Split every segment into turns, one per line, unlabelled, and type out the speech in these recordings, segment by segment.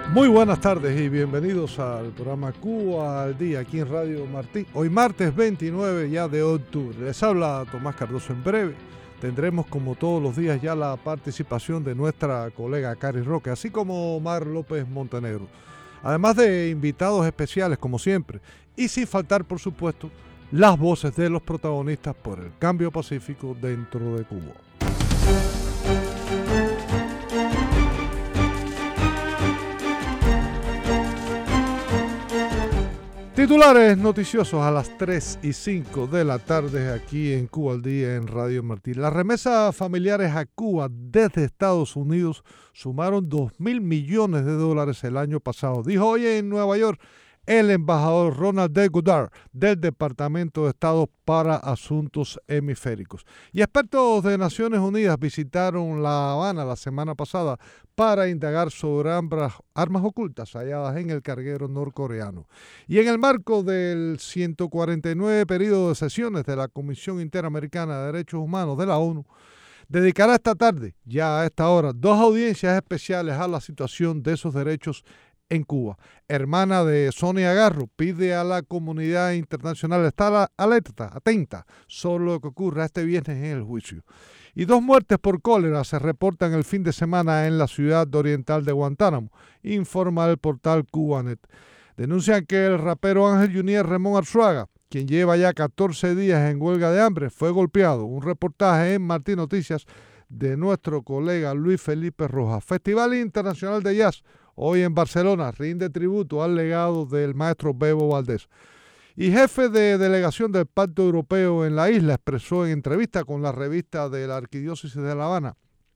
Muy buenas tardes y bienvenidos al programa Cuba al Día aquí en Radio Martí. Hoy martes 29 ya de octubre. Les habla Tomás Cardoso. En breve tendremos como todos los días ya la participación de nuestra colega Cari Roque, así como Omar López Montenegro. Además de invitados especiales como siempre y sin faltar por supuesto las voces de los protagonistas por el cambio pacífico dentro de Cuba. Titulares noticiosos a las 3 y 5 de la tarde aquí en Cuba al Día en Radio Martí. Las remesas familiares a Cuba desde Estados Unidos sumaron $2.000 millones el año pasado. Dijo hoy en Nueva York el embajador Ronald D. Goddard del Departamento de Estado para Asuntos Hemisféricos. Y expertos de Naciones Unidas visitaron La Habana la semana pasada para indagar sobre armas ocultas halladas en el carguero norcoreano. Y en el marco del 149 periodo de sesiones de la Comisión Interamericana de Derechos Humanos de la ONU, dedicará esta tarde, ya a esta hora, 2 audiencias especiales a la situación de esos derechos en Cuba. Hermana de Sonia Garro pide a la comunidad internacional estar alerta, atenta sobre lo que ocurra este viernes en el juicio. Y 2 muertes por cólera se reportan el fin de semana en la ciudad oriental de Guantánamo, informa el portal Cubanet. Denuncian que el rapero Ángel Junior Ramón Arzuaga, quien lleva ya 14 días en huelga de hambre, fue golpeado. Un reportaje en Martí Noticias de nuestro colega Luis Felipe Rojas. Festival Internacional de Jazz hoy en Barcelona rinde tributo al legado del maestro Bebo Valdés. Y jefe de delegación del Pacto Europeo en la isla expresó en entrevista con la revista de la Arquidiócesis de La Habana,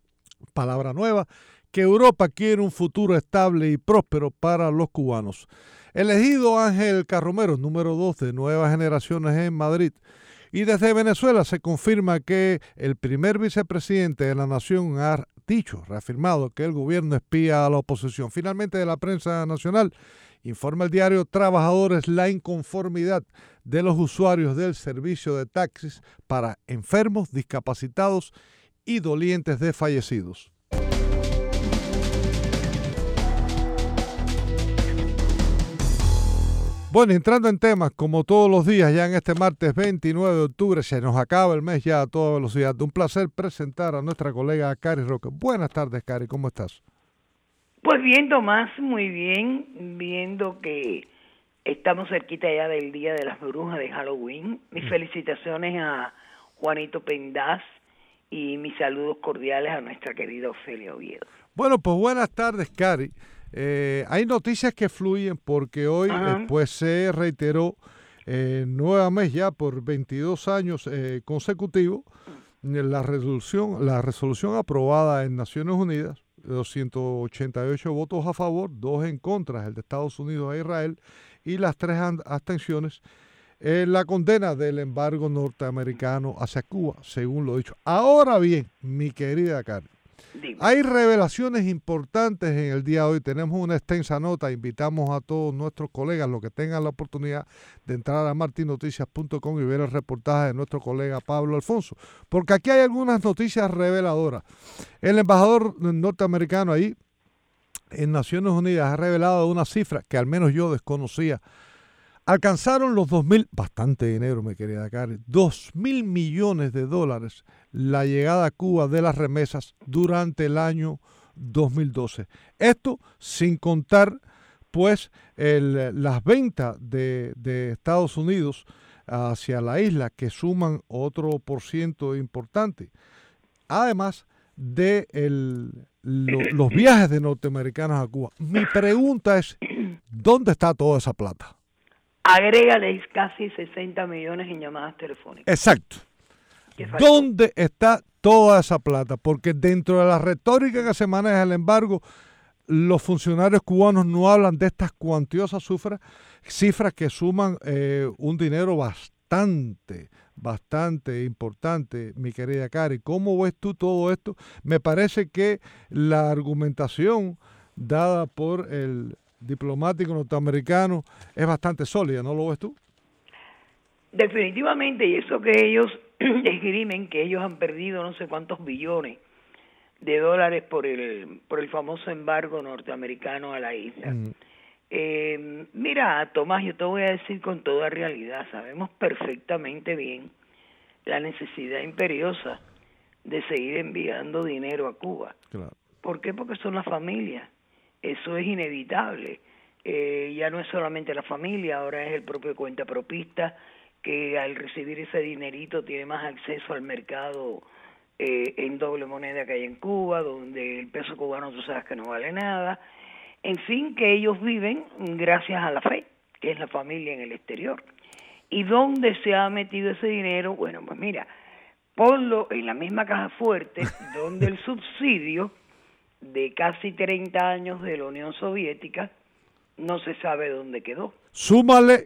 Palabra Nueva, que Europa quiere un futuro estable y próspero para los cubanos. Elegido Ángel Carromero, número 2 de Nuevas Generaciones en Madrid. Y desde Venezuela se confirma que el primer vicepresidente de la nación ha reafirmado que el gobierno espía a la oposición. Finalmente, de la prensa nacional, informa el diario Trabajadores la inconformidad de los usuarios del servicio de taxis para enfermos, discapacitados y dolientes de fallecidos. Bueno, entrando en temas, como todos los días, ya en este martes 29 de octubre, se nos acaba el mes ya a toda velocidad. Un placer presentar a nuestra colega Cari Roque. Buenas tardes, Cari, ¿cómo estás?
Pues bien, Tomás, muy bien, viendo que estamos cerquita ya del Día de las Brujas de Halloween. Mis felicitaciones a Juanito Pendaz y mis saludos cordiales a nuestra querida Ofelia Oviedo.
Bueno, pues buenas tardes, Cari. Hay noticias que fluyen porque hoy pues se reiteró nuevamente ya por 22 años consecutivos la resolución aprobada en Naciones Unidas, 288 votos a favor, 2 en contra, el de Estados Unidos e Israel, y las 3 abstenciones, la condena del embargo norteamericano hacia Cuba, según lo dicho. Ahora bien, mi querida Carmen, hay revelaciones importantes en el día de hoy. Tenemos una extensa nota. Invitamos a todos nuestros colegas, los que tengan la oportunidad de entrar a martinoticias.com y ver el reportaje de nuestro colega Pablo Alfonso, porque aquí hay algunas noticias reveladoras. El embajador norteamericano ahí en Naciones Unidas ha revelado una cifra que al menos yo desconocía. Alcanzaron los 2.000, bastante dinero, mi querida Cari, $2.000 millones la llegada a Cuba de las remesas durante el año 2012. Esto sin contar, pues, las ventas de Estados Unidos hacia la isla, que suman otro % importante. Además de los viajes de norteamericanos a Cuba. Mi pregunta es, ¿dónde está toda esa plata?
Agrégale casi 60 millones en llamadas telefónicas.
Exacto. ¿Dónde está toda esa plata? Porque dentro de la retórica que se maneja el embargo, los funcionarios cubanos no hablan de estas cuantiosas cifras que suman un dinero bastante importante, mi querida Cari. ¿Cómo ves tú todo esto? Me parece que la argumentación dada por el diplomático norteamericano es bastante sólida, ¿no lo ves tú?
Definitivamente, y eso que ellos esgrimen, que ellos han perdido no sé cuántos billones de dólares por el famoso embargo norteamericano a la isla. Mira, Tomás, yo te voy a decir con toda realidad, sabemos perfectamente bien la necesidad imperiosa de seguir enviando dinero a Cuba.
Claro.
¿Por qué? Porque son las familias. Eso es inevitable. Ya no es solamente la familia, ahora es el propio cuentapropista que al recibir ese dinerito tiene más acceso al mercado en doble moneda que hay en Cuba, donde el peso cubano tú sabes que no vale nada. En fin, que ellos viven gracias a la fe, que es la familia en el exterior. ¿Y dónde se ha metido ese dinero? Bueno, pues mira, ponlo en la misma caja fuerte donde el subsidio de casi 30 años de la Unión Soviética no se sabe dónde quedó.
Súmale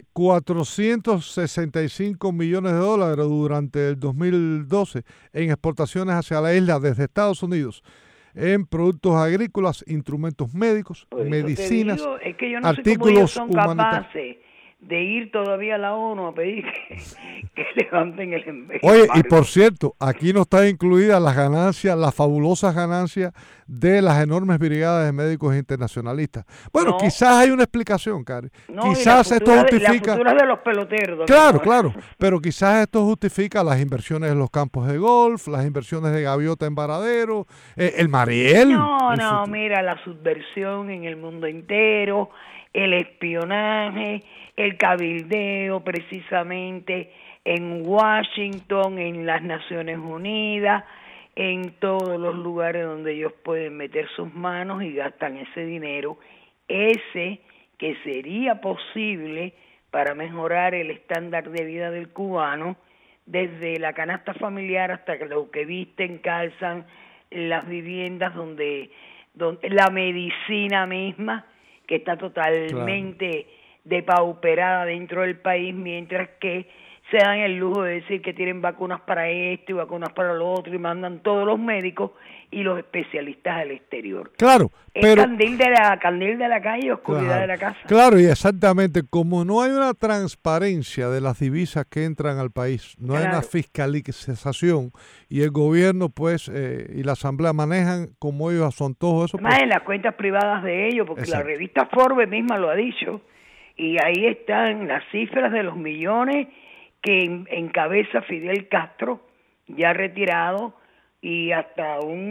465 millones de dólares durante el 2012 en exportaciones hacia la isla desde Estados Unidos, en productos agrícolas, instrumentos médicos, medicinas,
es que yo no
artículos
sé cómo ellos son capaces de ir todavía a la ONU a pedir que levanten el embargo.
Oye, y por cierto, aquí no está incluida las ganancias, las fabulosas ganancias de las enormes brigadas de médicos internacionalistas. Bueno,
No.
Quizás hay una explicación, Cari.
No,
Quizás esto justifica...
Las futuras de los peloteros.
Claro, pero quizás esto justifica las inversiones en los campos de golf, las inversiones de gaviota en varadero, el Mariel.
No, mira, la subversión en el mundo entero, el espionaje, el cabildeo precisamente en Washington, en las Naciones Unidas, en todos los lugares donde ellos pueden meter sus manos y gastan ese dinero, ese que sería posible para mejorar el estándar de vida del cubano, desde la canasta familiar hasta lo que visten, calzan, las viviendas donde la medicina misma, que está totalmente depauperada dentro del país, mientras que se dan el lujo de decir que tienen vacunas para esto y vacunas para lo otro y mandan todos los médicos y los especialistas al exterior.
Claro, pero...
candil de la calle, oscuridad de la casa.
Claro, y exactamente, como no hay una transparencia de las divisas que entran al país, no hay una fiscalización y el gobierno pues y la asamblea manejan como ellos a su antojo eso.
Más en las cuentas privadas de ellos, porque la revista Forbes misma lo ha dicho, y ahí están las cifras de los millones que encabeza Fidel Castro, ya retirado, y hasta un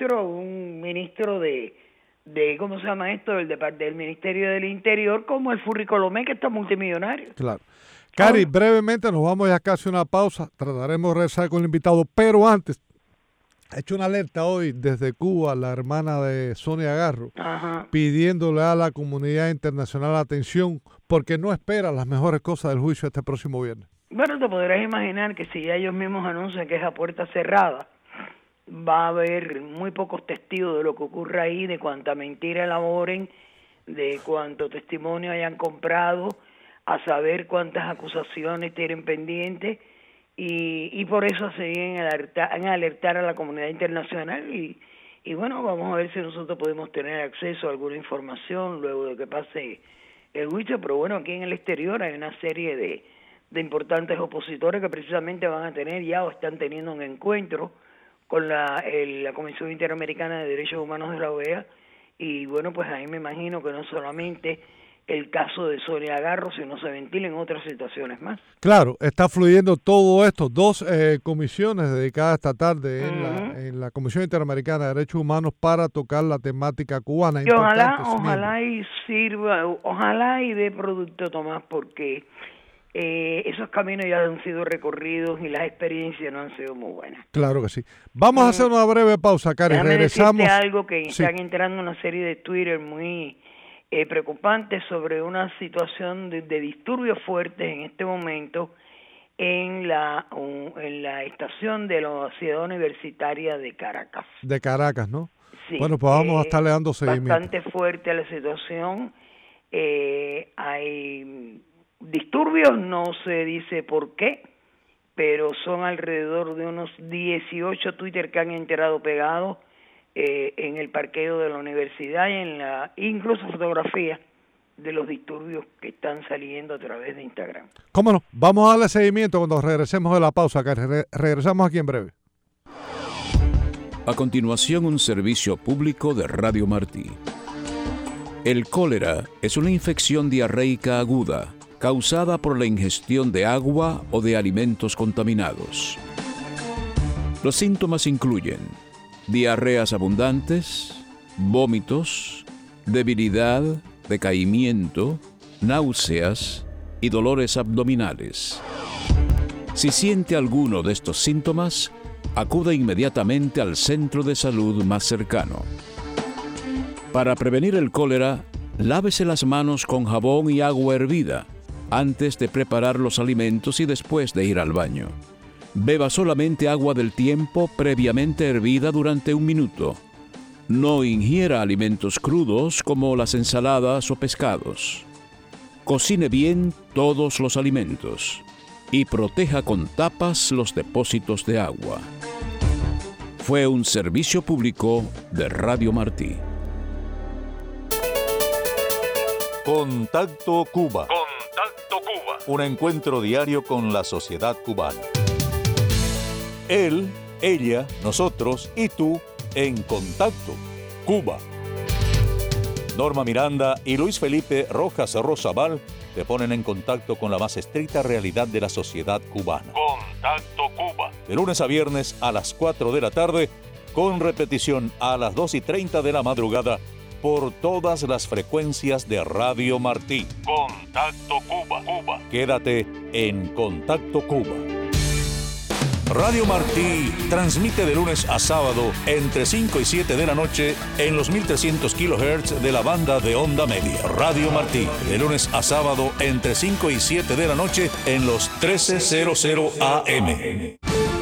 ministro de ¿cómo se llama esto? Del Ministerio del Interior, como el Furricolomé, que está multimillonario.
Claro. Cari, brevemente nos vamos ya casi a una pausa, trataremos de regresar con el invitado, pero antes, ha hecho una alerta hoy desde Cuba la hermana de Sonia Garro, pidiéndole a la comunidad internacional atención porque no espera las mejores cosas del juicio este próximo viernes.
Bueno, te podrás imaginar que si ya ellos mismos anuncian que es a puerta cerrada, va a haber muy pocos testigos de lo que ocurra ahí, de cuánta mentira elaboren, de cuánto testimonio hayan comprado, a saber cuántas acusaciones tienen pendientes, y por eso se vienen a alertar a la comunidad internacional y bueno, vamos a ver si nosotros podemos tener acceso a alguna información luego de que pase el juicio, pero bueno, aquí en el exterior hay una serie de importantes opositores que precisamente van a tener ya o están teniendo un encuentro con la Comisión Interamericana de Derechos Humanos de la OEA, y bueno, pues ahí me imagino que no solamente el caso de Sonia Garro, sino se ventilen otras situaciones más.
Claro, está fluyendo todo esto. Dos comisiones dedicadas esta tarde en la Comisión Interamericana de Derechos Humanos para tocar la temática cubana.
Y ojalá y sirva, ojalá y dé producto, Tomás, porque esos caminos ya han sido recorridos y las experiencias no han sido muy buenas.
Claro que sí. Vamos a hacer una breve pausa, Cari. Regresamos.
Decirte algo que están entrando una serie de Twitter muy preocupantes sobre una situación de disturbios fuertes en este momento en la estación de la ciudad universitaria de Caracas.
De Caracas, ¿no?
Sí.
Bueno, pues vamos a estarle dando seguimiento.
Bastante fuerte la situación. Hay disturbios, no se dice por qué, pero son alrededor de unos 18 Twitter que han enterado pegados en el parqueo de la universidad y incluso fotografías de los disturbios que están saliendo a través de Instagram.
¿Cómo no? Vamos a darle seguimiento cuando regresemos de la pausa, que regresamos aquí en breve.
A continuación, un servicio público de Radio Martí. El cólera es una infección diarreica aguda causada por la ingestión de agua o de alimentos contaminados. Los síntomas incluyen diarreas abundantes, vómitos, debilidad, decaimiento, náuseas y dolores abdominales. Si siente alguno de estos síntomas, acuda inmediatamente al centro de salud más cercano. Para prevenir el cólera, lávese las manos con jabón y agua hervida antes de preparar los alimentos y después de ir al baño. Beba solamente agua del tiempo previamente hervida durante 1 minuto. No ingiera alimentos crudos como las ensaladas o pescados. Cocine bien todos los alimentos y proteja con tapas los depósitos de agua. Fue un servicio público de Radio Martí.
Contacto Cuba. Un encuentro diario con la sociedad cubana. Él, ella, nosotros y tú en Contacto Cuba. Norma Miranda y Luis Felipe Rojas Rosabal te ponen en contacto con la más estricta realidad de la sociedad cubana. Contacto Cuba. De lunes a viernes a las 4 de la tarde, con repetición a las 2:30 de la madrugada, por todas las frecuencias de Radio Martí. Contacto Cuba. Quédate en Contacto Cuba. Radio Martí transmite de lunes a sábado entre 5 y 7 de la noche en los 1300 kHz de la banda de onda media. Radio Martí, de lunes a sábado entre 5 y 7 de la noche en los 1300 AM.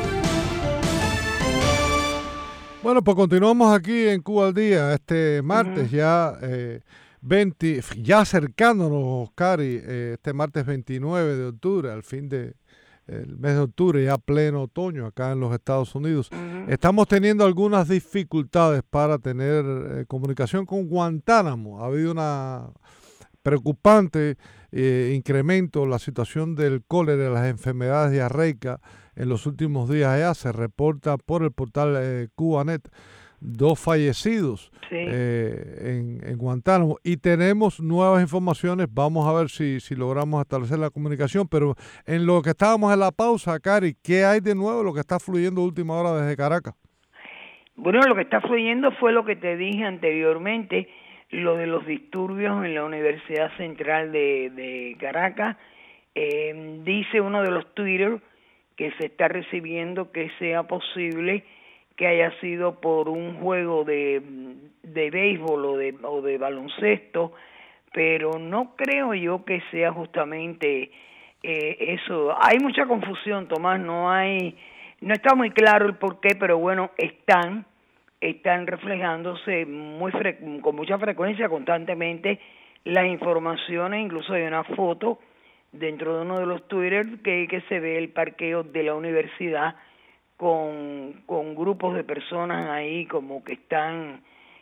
Bueno, pues continuamos aquí en Cuba al Día, este martes ya ya acercándonos, Cari, este martes 29 de octubre, al fin del mes de octubre, ya pleno otoño acá en los Estados Unidos. Estamos teniendo algunas dificultades para tener comunicación con Guantánamo. Ha habido una preocupante incremento en la situación del cólera y las enfermedades diarreicas en los últimos días allá. Se reporta por el portal Cubanet 2 fallecidos en Guantánamo, y tenemos nuevas informaciones. Vamos a ver si logramos establecer la comunicación, pero en lo que estábamos en la pausa, Cari, ¿qué hay de nuevo, lo que está fluyendo a última hora desde Caracas?
Bueno, lo que está fluyendo fue lo que te dije anteriormente, lo de los disturbios en la Universidad Central de Caracas. Dice uno de los Twitter que se está recibiendo que sea posible que haya sido por un juego de béisbol o de baloncesto, pero no creo yo que sea justamente eso. Hay mucha confusión, Tomás, no está muy claro el porqué, pero bueno, están reflejándose con mucha frecuencia, constantemente, las informaciones. Incluso hay una foto dentro de uno de los Twitter que se ve el parqueo de la universidad con grupos de personas ahí como que están,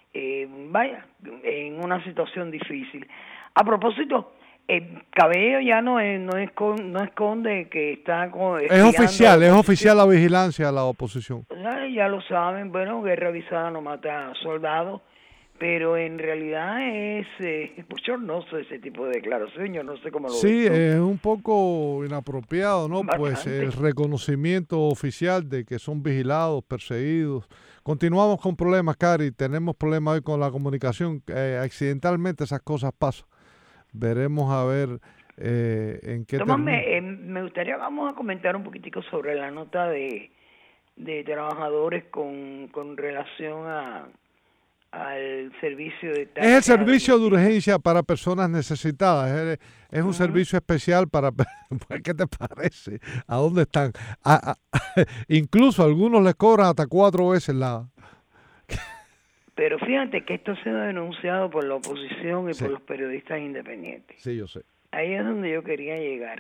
en una situación difícil. A propósito, Cabello ya no esconde que está
es oficial la vigilancia a la oposición.
Ya lo saben, bueno, guerra avisada no mata soldados, pero en realidad es bochornoso ese tipo de declaración. Yo no sé cómo lo ves.
Sí, es un poco inapropiado, ¿no?
Bastante.
Pues el reconocimiento oficial de que son vigilados, perseguidos. Continuamos con problemas, Cari. Tenemos problemas hoy con la comunicación. Accidentalmente esas cosas pasan. Veremos a ver en qué
Tomás, me gustaría, vamos a comentar un poquitico sobre la nota de trabajadores con relación al servicio de taxi.
Es el servicio de urgencia para personas necesitadas. Es un servicio especial para... ¿Qué te parece? ¿A dónde están? Incluso a algunos les cobran hasta 4 veces la...
Pero fíjate que esto ha sido denunciado por la oposición y por los periodistas independientes.
Sí, yo sé.
Ahí es donde yo quería llegar.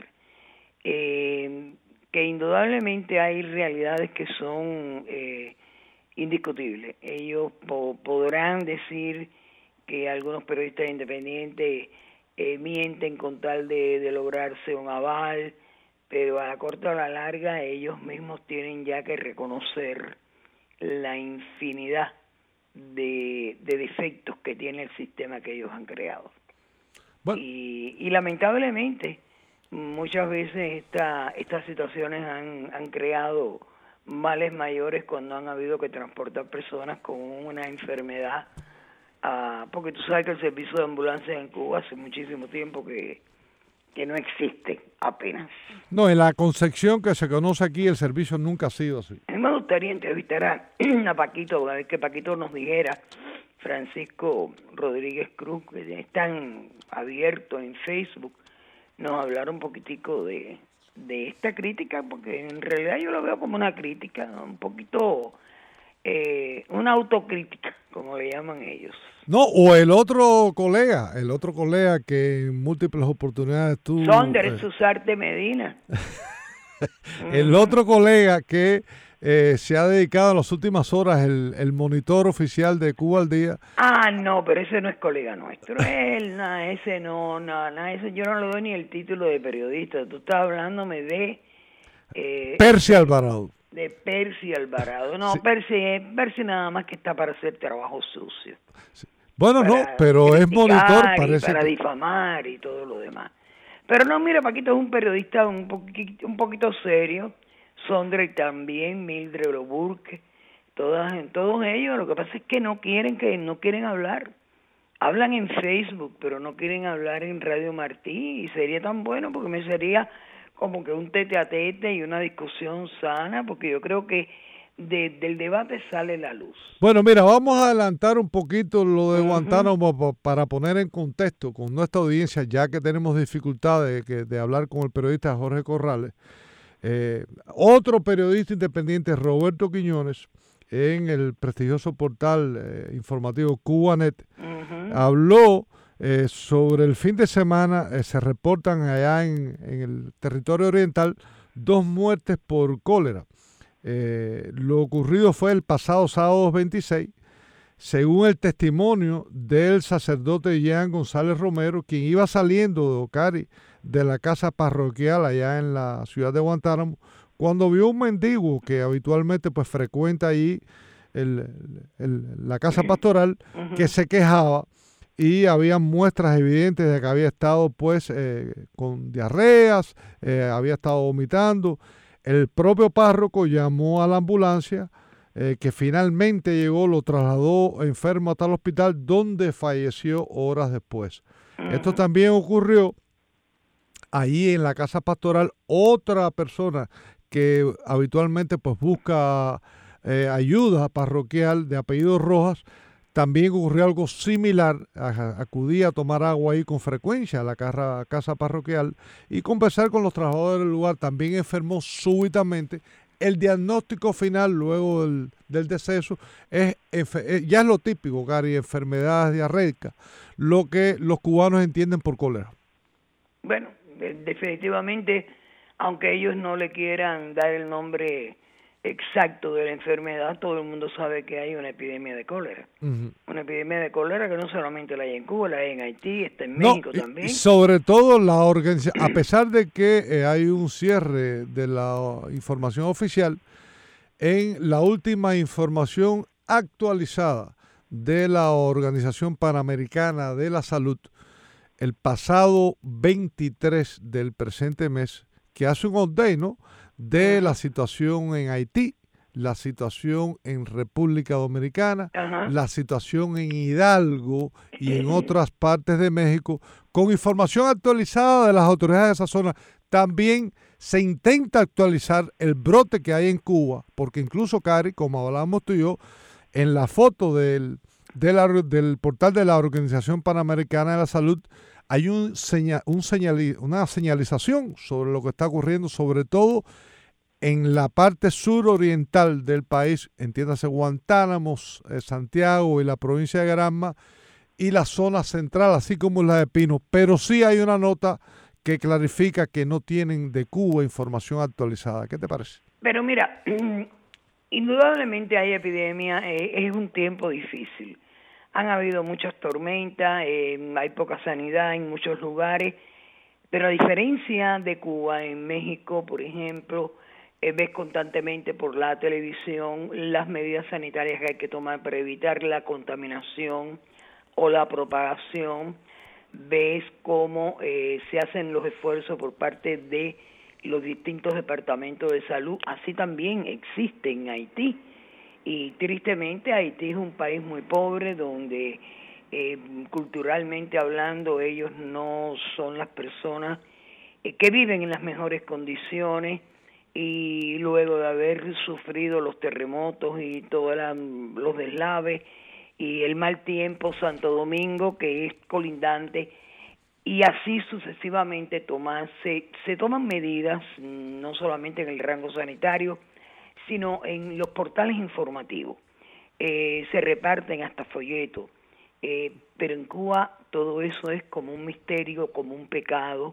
Que indudablemente hay realidades que son indiscutibles. Ellos podrán decir que algunos periodistas independientes mienten con tal de lograrse un aval, pero a la corta o a la larga ellos mismos tienen ya que reconocer la infinidad de defectos que tiene el sistema que ellos han creado. Bueno. Y lamentablemente muchas veces estas situaciones han creado males mayores cuando han habido que transportar personas con una enfermedad, porque tú sabes que el servicio de ambulancia en Cuba hace muchísimo tiempo que no existe apenas.
No, en la concepción que se conoce aquí el servicio nunca ha sido así.
A mí me gustaría entrevistar a Paquito, a ver que Paquito nos dijera, Francisco Rodríguez Cruz, que están abiertos en Facebook, nos hablar un poquitico de esta crítica, porque en realidad yo lo veo como una crítica, un poquito, una autocrítica, como le llaman ellos.
No, o el otro colega que en múltiples oportunidades tuvo...
Sondres Susarte Medina.
El otro colega que se ha dedicado en las últimas horas el monitor oficial de Cuba al Día.
No, pero ese no es colega nuestro. Ese yo no le doy ni el título de periodista. Tú estás hablándome de...
Percy Alvarado.
De Percy Alvarado. No, sí. Percy nada más que está para hacer trabajo sucio.
Sí. Bueno, no, pero es monitor, parece.
Para difamar y todo lo demás. Pero no, mira, Paquito es un periodista un poquito serio. Sondre también, Mildred Burke, todos ellos. Lo que pasa es que no quieren hablar. Hablan en Facebook, pero no quieren hablar en Radio Martí. Y sería tan bueno porque me sería como que un tete a tete y una discusión sana, porque yo creo que del debate sale la luz.
Bueno, mira, vamos a adelantar un poquito lo de Guantánamo para poner en contexto con nuestra audiencia, ya que tenemos dificultad de hablar con el periodista Jorge Corrales. Otro periodista independiente, Roberto Quiñones, en el prestigioso portal informativo Cubanet, habló sobre el fin de semana. Se reportan allá en el territorio oriental 2 muertes por cólera. Lo ocurrido fue el pasado sábado 26, según el testimonio del sacerdote Jean González Romero, quien iba saliendo de Ocari, de la casa parroquial allá en la ciudad de Guantánamo, cuando vio un mendigo que habitualmente pues frecuenta allí la casa pastoral, que se quejaba y había muestras evidentes de que había estado pues con diarreas, había estado vomitando. El propio párroco llamó a la ambulancia, que finalmente llegó, lo trasladó enfermo hasta el hospital, donde falleció horas después. Esto también ocurrió ahí en la casa pastoral. Otra persona que habitualmente pues busca ayuda parroquial, de apellido Rojas, también ocurrió algo similar. Acudía a tomar agua ahí con frecuencia a la casa parroquial y conversar con los trabajadores del lugar. También enfermó súbitamente. El diagnóstico final luego del deceso ya es lo típico, Gary, enfermedades diarreicas, lo que los cubanos entienden por cólera.
Bueno, definitivamente, aunque ellos no le quieran dar el nombre exacto de la enfermedad, todo el mundo sabe que hay una epidemia de cólera. Una epidemia de cólera que no solamente la hay en Cuba, la hay en Haití, está en México también.
Y sobre todo la organización, a pesar de que hay un cierre de la información oficial, en la última información actualizada de la Organización Panamericana de la Salud, el pasado 23 del presente mes, que hace un update, ¿no?, de la situación en Haití, la situación en República Dominicana, la situación en Hidalgo y en otras partes de México, con información actualizada de las autoridades de esa zona. También se intenta actualizar el brote que hay en Cuba, porque incluso, Cari, como hablamos tú y yo, en la foto del portal de la Organización Panamericana de la Salud, hay una señalización sobre lo que está ocurriendo, sobre todo en la parte suroriental del país, entiéndase Guantánamo, Santiago y la provincia de Granma, y la zona central, así como la de Pino. Pero sí hay una nota que clarifica que no tienen de Cuba información actualizada. ¿Qué te parece?
Pero mira, indudablemente hay epidemia, es un tiempo difícil. Han habido muchas tormentas, hay poca sanidad en muchos lugares, pero a diferencia de Cuba, en México, por ejemplo, ves constantemente por la televisión las medidas sanitarias que hay que tomar para evitar la contaminación o la propagación. Ves cómo se hacen los esfuerzos por parte de los distintos departamentos de salud. Así también existe en Haití. Y tristemente Haití es un país muy pobre donde culturalmente hablando ellos no son las personas que viven en las mejores condiciones, y luego de haber sufrido los terremotos y todos los deslaves y el mal tiempo, Santo Domingo, que es colindante, y así sucesivamente se toman medidas, no solamente en el rango sanitario, sino en los portales informativos. Se reparten hasta folletos, pero en Cuba todo eso es como un misterio, como un pecado.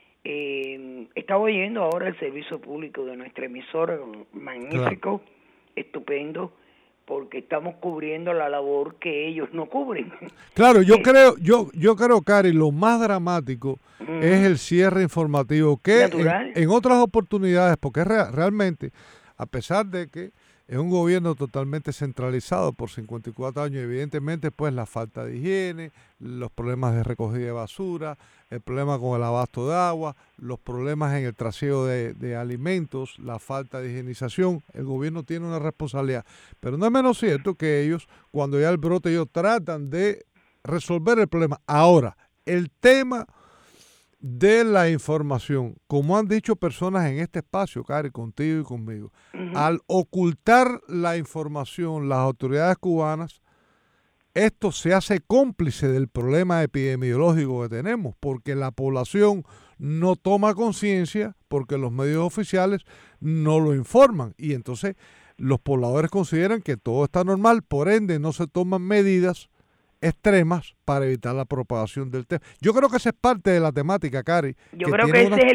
Estaba oyendo ahora el servicio público de nuestra emisora, magnífico, claro, estupendo, porque estamos cubriendo la labor que ellos no cubren.
Claro, yo creo, Cari, lo más dramático es el cierre informativo, que en otras oportunidades, porque realmente, a pesar de que es un gobierno totalmente centralizado por 54 años, evidentemente pues la falta de higiene, los problemas de recogida de basura, el problema con el abasto de agua, los problemas en el trasiego de alimentos, la falta de higienización, el gobierno tiene una responsabilidad. Pero no es menos cierto que ellos, cuando ya el brote, ellos tratan de resolver el problema. Ahora, el tema de la información, como han dicho personas en este espacio, Cari, contigo y conmigo, al ocultar la información, las autoridades cubanas, esto se hace cómplice del problema epidemiológico que tenemos, porque la población no toma conciencia, porque los medios oficiales no lo informan, y entonces los pobladores consideran que todo está normal, por ende no se toman medidas extremas para evitar la propagación del tema. Yo creo que esa es parte de la temática, Cari.
Yo creo que esa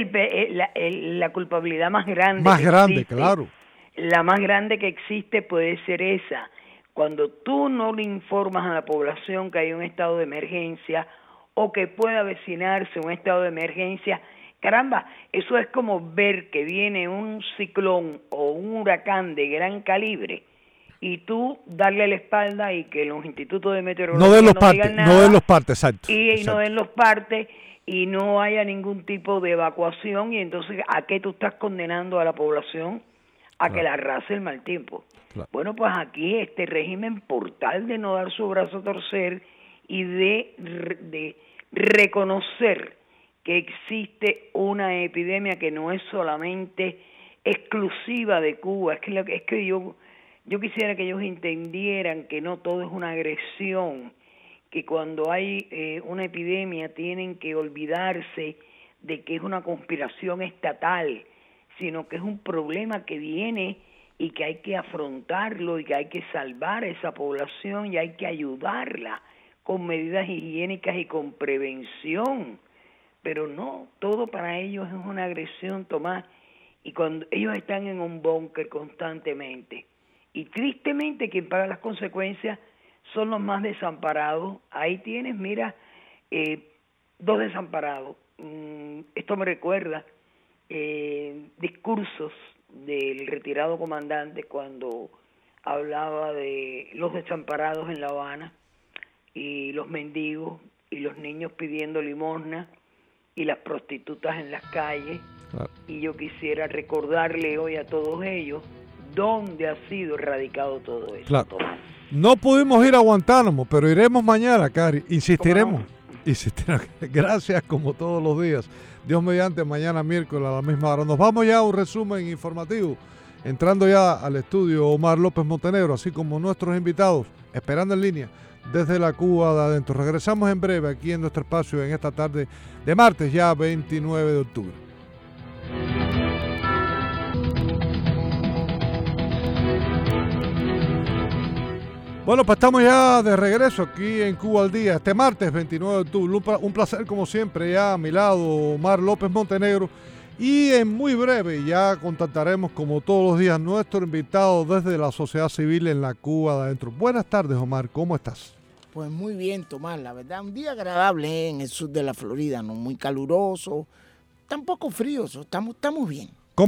es la culpabilidad más grande.
Más grande, claro.
La más grande que existe puede ser esa. Cuando tú no le informas a la población que hay un estado de emergencia o que puede avecinarse un estado de emergencia, caramba, eso es como ver que viene un ciclón o un huracán de gran calibre y tú darle la espalda y que los institutos de meteorología
no den los partes, exacto.
No den los partes y no haya ningún tipo de evacuación, y entonces ¿a qué tú estás condenando a la población? A que la arrase el mal tiempo. Claro. Bueno, pues aquí este régimen, por tal de no dar su brazo a torcer y de reconocer que existe una epidemia que no es solamente exclusiva de Cuba, es que yo quisiera que ellos entendieran que no todo es una agresión, que cuando hay una epidemia tienen que olvidarse de que es una conspiración estatal, sino que es un problema que viene y que hay que afrontarlo y que hay que salvar a esa población y hay que ayudarla con medidas higiénicas y con prevención. Pero no, todo para ellos es una agresión, Tomás, y cuando ellos están en un búnker constantemente. Y tristemente quien paga las consecuencias son los más desamparados. Ahí tienes, mira, 2 desamparados. Esto me recuerda discursos del retirado comandante cuando hablaba de los desamparados en La Habana y los mendigos y los niños pidiendo limosna y las prostitutas en las calles. Claro. Y yo quisiera recordarle hoy a todos ellos dónde ha sido erradicado todo eso.
Claro. Tomás. No pudimos ir a Guantánamo, pero iremos mañana, Cari. Insistiremos. Gracias como todos los días. Dios mediante, mañana miércoles a la misma hora. Nos vamos ya a un resumen informativo. Entrando ya al estudio Omar López Montenegro, así como nuestros invitados, esperando en línea desde la Cuba de adentro. Regresamos en breve aquí en nuestro espacio en esta tarde de martes, ya 29 de octubre. Bueno, pues estamos ya de regreso aquí en Cuba al Día, este martes 29 de octubre. Un placer como siempre, ya a mi lado Omar López Montenegro. Y en muy breve ya contactaremos como todos los días nuestro invitado desde la sociedad civil en la Cuba de adentro. Buenas tardes, Omar, ¿cómo estás?
Pues muy bien, Tomás, la verdad, un día agradable en el sur de la Florida, no muy caluroso, tampoco frío, estamos bien.
¿Cómo no?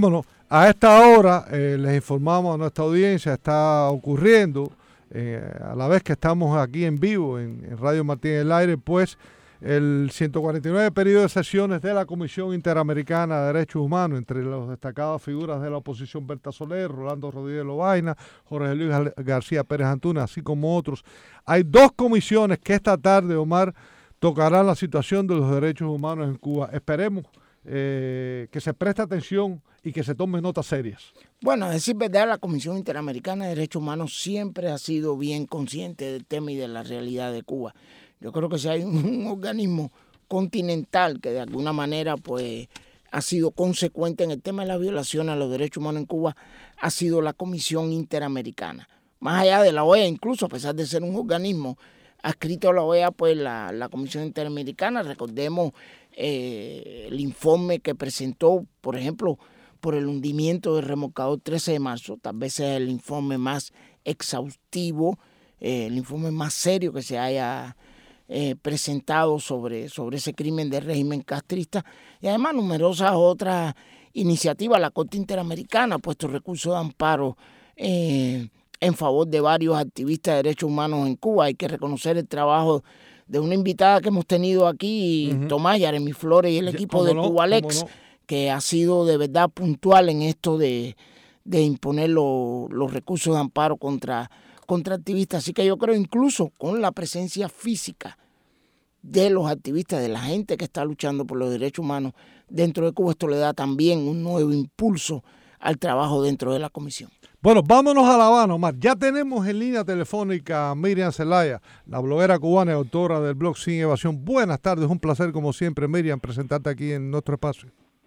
A esta hora les informamos a nuestra audiencia, está ocurriendo, a la vez que estamos aquí en vivo en Radio Martí en el Aire, pues el 149 periodo de sesiones de la Comisión Interamericana de Derechos Humanos, entre las destacadas figuras de la oposición Berta Soler, Rolando Rodríguez Lobaina, Jorge Luis García Pérez Antúnez, así como otros. Hay dos comisiones que esta tarde, Omar, tocarán la situación de los derechos humanos en Cuba. Esperemos que se preste atención y que se tomen notas serias.
Bueno, a decir verdad, la Comisión Interamericana de Derechos Humanos siempre ha sido bien consciente del tema y de la realidad de Cuba. Yo creo que si hay un organismo continental que de alguna manera pues ha sido consecuente en el tema de la violación a los derechos humanos en Cuba, ha sido la Comisión Interamericana. Más allá de la OEA, incluso a pesar de ser un organismo adscrito a la OEA, pues la Comisión Interamericana, recordemos el informe que presentó, por ejemplo, por el hundimiento del remolcador 13 de marzo, tal vez sea el informe más exhaustivo, el informe más serio que se haya presentado sobre ese crimen del régimen castrista, y además numerosas otras iniciativas. La Corte Interamericana ha puesto recursos de amparo en favor de varios activistas de derechos humanos en Cuba. Hay que reconocer el trabajo de una invitada que hemos tenido aquí, Tomás Yaremi Flores y el equipo de Cubalex, que ha sido de verdad puntual en esto de imponer los recursos de amparo contra activistas. Así que yo creo, incluso con la presencia física de los activistas, de la gente que está luchando por los derechos humanos dentro de Cuba, esto le da también un nuevo impulso al trabajo dentro de la comisión.
Bueno, vámonos a La Habana, Omar. Ya tenemos en línea telefónica a Miriam Zelaya, la bloguera cubana y autora del blog Sin Evasión. Buenas tardes, un placer como siempre, Miriam, presentarte aquí en nuestro espacio.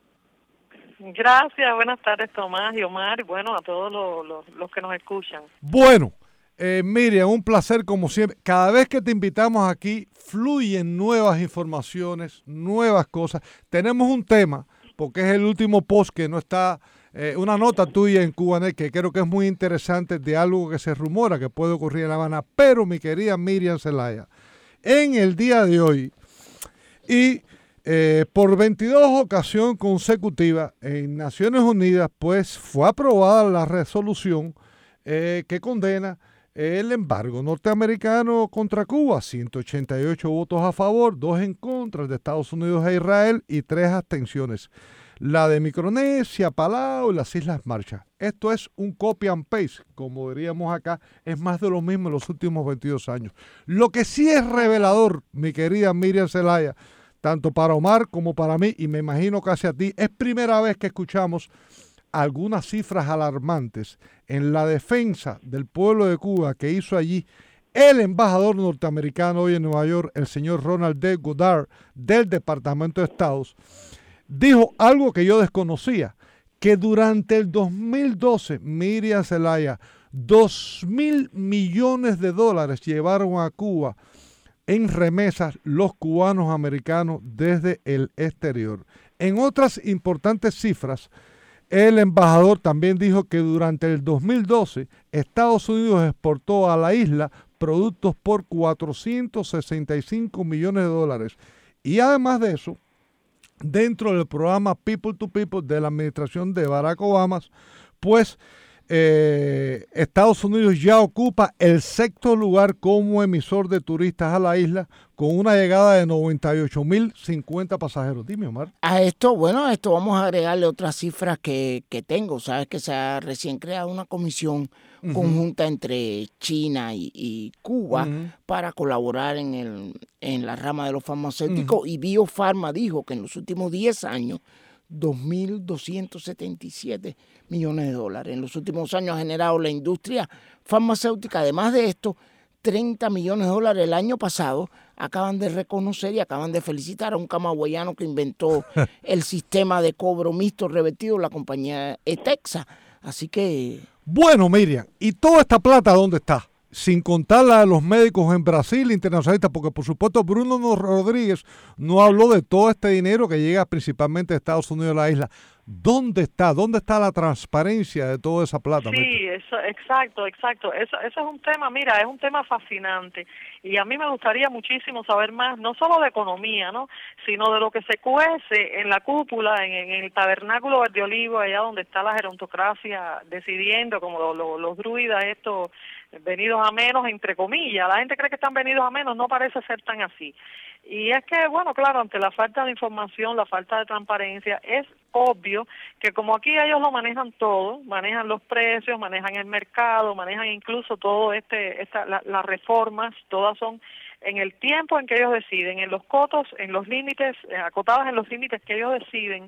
Gracias, buenas tardes, Tomás y Omar, y bueno, a todos los que nos escuchan.
Bueno, Miriam, un placer como siempre. Cada vez que te invitamos aquí, fluyen nuevas informaciones, nuevas cosas. Tenemos un tema, porque es el último post que no está, una nota tuya en Cubanet, que creo que es muy interesante, de algo que se rumora que puede ocurrir en La Habana. Pero, mi querida Miriam Zelaya, en el día de hoy, y por 22 ocasiones consecutivas en Naciones Unidas, pues fue aprobada la resolución que condena el embargo norteamericano contra Cuba. 188 votos a favor, 2 en contra, el de Estados Unidos e Israel, y 3 abstenciones. La de Micronesia, Palau y las Islas Marshall. Esto es un copy and paste, como diríamos acá, es más de lo mismo en los últimos 22 años. Lo que sí es revelador, mi querida Miriam Zelaya, tanto para Omar como para mí, y me imagino casi a ti, es primera vez que escuchamos algunas cifras alarmantes en la defensa del pueblo de Cuba que hizo allí el embajador norteamericano hoy en Nueva York, el señor Ronald D. Goddard, del Departamento de Estados. Dijo algo que yo desconocía, que durante el 2012, Miriam Zelaya, 2.000 millones de dólares llevaron a Cuba en remesas los cubanos americanos desde el exterior. En otras importantes cifras, el embajador también dijo que durante el 2012 Estados Unidos exportó a la isla productos por 465 millones de dólares. Y además de eso, dentro del programa People to People de la administración de Barack Obama, pues Estados Unidos ya ocupa el 6º lugar como emisor de turistas a la isla, con una llegada de 98.050 pasajeros. Dime, Omar.
A esto vamos a agregarle otras cifras que tengo. Sabes que se ha recién creado una comisión conjunta entre China y Cuba para colaborar en la rama de los farmacéuticos, y Biofarma dijo que en los últimos 10 años 2.277 millones de dólares. En los últimos años ha generado la industria farmacéutica. Además de esto, 30 millones de dólares el año pasado. Acaban de reconocer y acaban de felicitar a un camagüeyano que inventó el sistema de cobro mixto revertido, la compañía Etexa. Así que...
Bueno, Miriam, ¿y toda esta plata dónde está? Sin contar la de los médicos en Brasil, internacionalistas, porque por supuesto Bruno Rodríguez no habló de todo este dinero que llega principalmente de Estados Unidos a la isla. ¿Dónde está la transparencia de toda esa plata?
Sí, eso, exacto. Eso es un tema, mira, es un tema fascinante. Y a mí me gustaría muchísimo saber más, no solo de economía, ¿no? Sino de lo que se cuece en la cúpula, en el tabernáculo verde olivo, allá donde está la gerontocracia decidiendo, como los druidas estos venidos a menos, entre comillas. La gente cree que están venidos a menos, no parece ser tan así. Y es que, bueno, claro, ante la falta de información, la falta de transparencia, es obvio que como aquí ellos lo manejan todo, manejan los precios, manejan el mercado, manejan incluso todo las reformas, todas son en el tiempo en que ellos deciden, en los cotos, en los límites, acotadas en los límites que ellos deciden,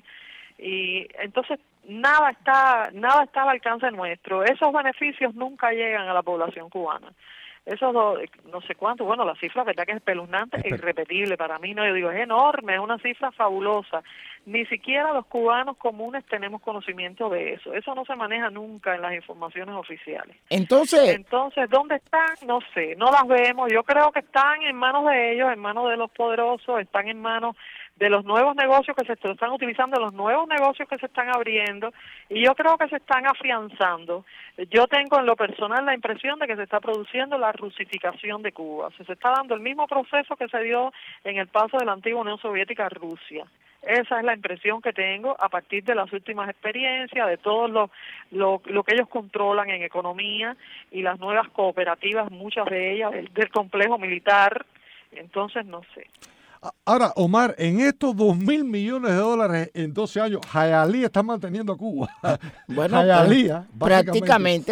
y entonces nada está al alcance nuestro. Esos beneficios nunca llegan a la población cubana. Eso no sé cuánto, bueno, la cifra, verdad que es espeluznante e irrepetible para mí, no, yo digo, es enorme, es una cifra fabulosa. Ni siquiera los cubanos comunes tenemos conocimiento de eso. Eso no se maneja nunca en las informaciones oficiales.
Entonces,
¿dónde están? No sé, no las vemos. Yo creo que están en manos de ellos, en manos de los poderosos, están en manos de los nuevos negocios que se están utilizando, los nuevos negocios que se están abriendo, y yo creo que se están afianzando. Yo tengo en lo personal la impresión de que se está produciendo la rusificación de Cuba. Se está dando el mismo proceso que se dio en el paso de la antigua Unión Soviética a Rusia. Esa es la impresión que tengo a partir de las últimas experiencias, de todo lo que ellos controlan en economía y las nuevas cooperativas, muchas de ellas del complejo militar. Entonces, no sé.
Ahora, Omar, en estos 2.000 millones de dólares en 12 años, Hialeah está manteniendo a Cuba.
Bueno,
Hialeah,
prácticamente.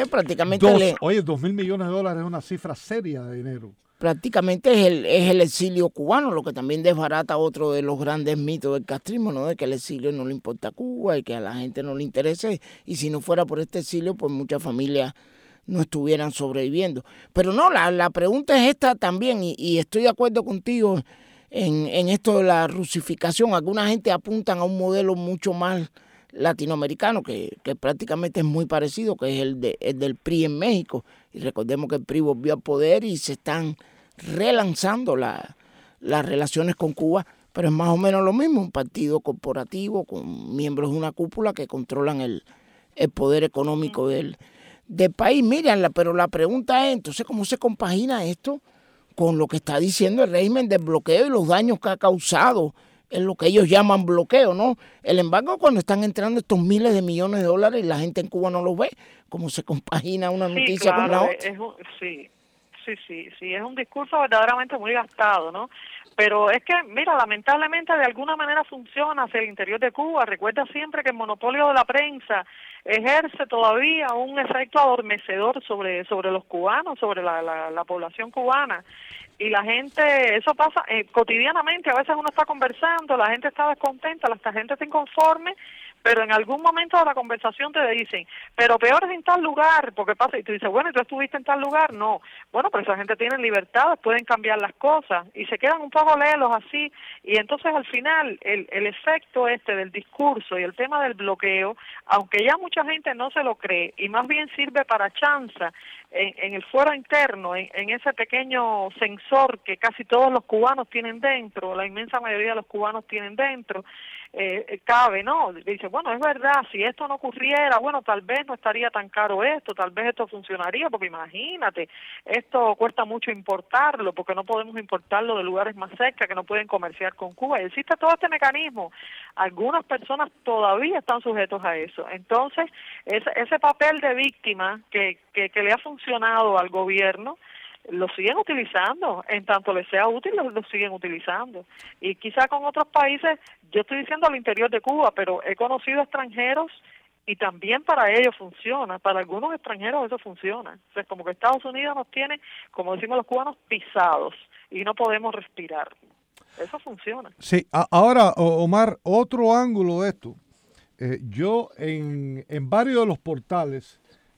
Oye, 2.000 millones de dólares es una cifra seria de dinero.
Prácticamente es el exilio cubano, lo que también desbarata otro de los grandes mitos del castrismo, ¿no? De que el exilio no le importa a Cuba y que a la gente no le interese. Y si no fuera por este exilio, pues muchas familias no estuvieran sobreviviendo. Pero no, la pregunta es esta también, y estoy de acuerdo contigo en esto de la rusificación. Alguna gente apuntan a un modelo mucho más latinoamericano que prácticamente es muy parecido, que es el del PRI en México. Y recordemos que el PRI volvió al poder y se están relanzando las relaciones con Cuba, pero es más o menos lo mismo, un partido corporativo con miembros de una cúpula que controlan el poder económico del país. Miren, pero la pregunta es, entonces, ¿cómo se compagina esto con lo que está diciendo el régimen del bloqueo y los daños que ha causado en lo que ellos llaman bloqueo, ¿no? El embargo, cuando están entrando estos miles de millones de dólares y la gente en Cuba no los ve, ¿cómo se compagina una noticia con la otra?
Sí, es un discurso verdaderamente muy gastado, ¿no? Pero es que, mira, lamentablemente de alguna manera funciona hacia el interior de Cuba. Recuerda siempre que el monopolio de la prensa ejerce todavía un efecto adormecedor sobre los cubanos, sobre la población cubana. Y la gente, eso pasa cotidianamente, a veces uno está conversando, la gente está descontenta, la gente está inconforme, pero en algún momento de la conversación te dicen, pero peor es en tal lugar, porque pasa, y tú dices, bueno, ¿y tú estuviste en tal lugar? No. Bueno, pero esa gente tiene libertades, pueden cambiar las cosas, y se quedan un poco lelos así, y entonces al final el efecto del discurso y el tema del bloqueo, aunque ya mucha gente no se lo cree, y más bien sirve para chanza en el fuero interno, en ese pequeño sensor que casi todos los cubanos tienen dentro, la inmensa mayoría de los cubanos tienen dentro, cabe, ¿no? Dice, bueno, es verdad, si esto no ocurriera, bueno, tal vez no estaría tan caro esto, tal vez esto funcionaría, porque imagínate, esto cuesta mucho importarlo, porque no podemos importarlo de lugares más cerca que no pueden comerciar con Cuba. Y existe todo este mecanismo. Algunas personas todavía están sujetos a eso. Entonces, ese papel de víctima que le ha funcionado al gobierno, lo siguen utilizando, en tanto les sea útil lo siguen utilizando. Y quizá con otros países, yo estoy diciendo al interior de Cuba, pero he conocido extranjeros y también para ellos funciona, para algunos extranjeros eso funciona. O sea, es como que Estados Unidos nos tiene, como decimos los cubanos, pisados y no podemos respirar. Eso funciona.
Sí, ahora, Omar, otro ángulo de esto. Yo en varios de los portales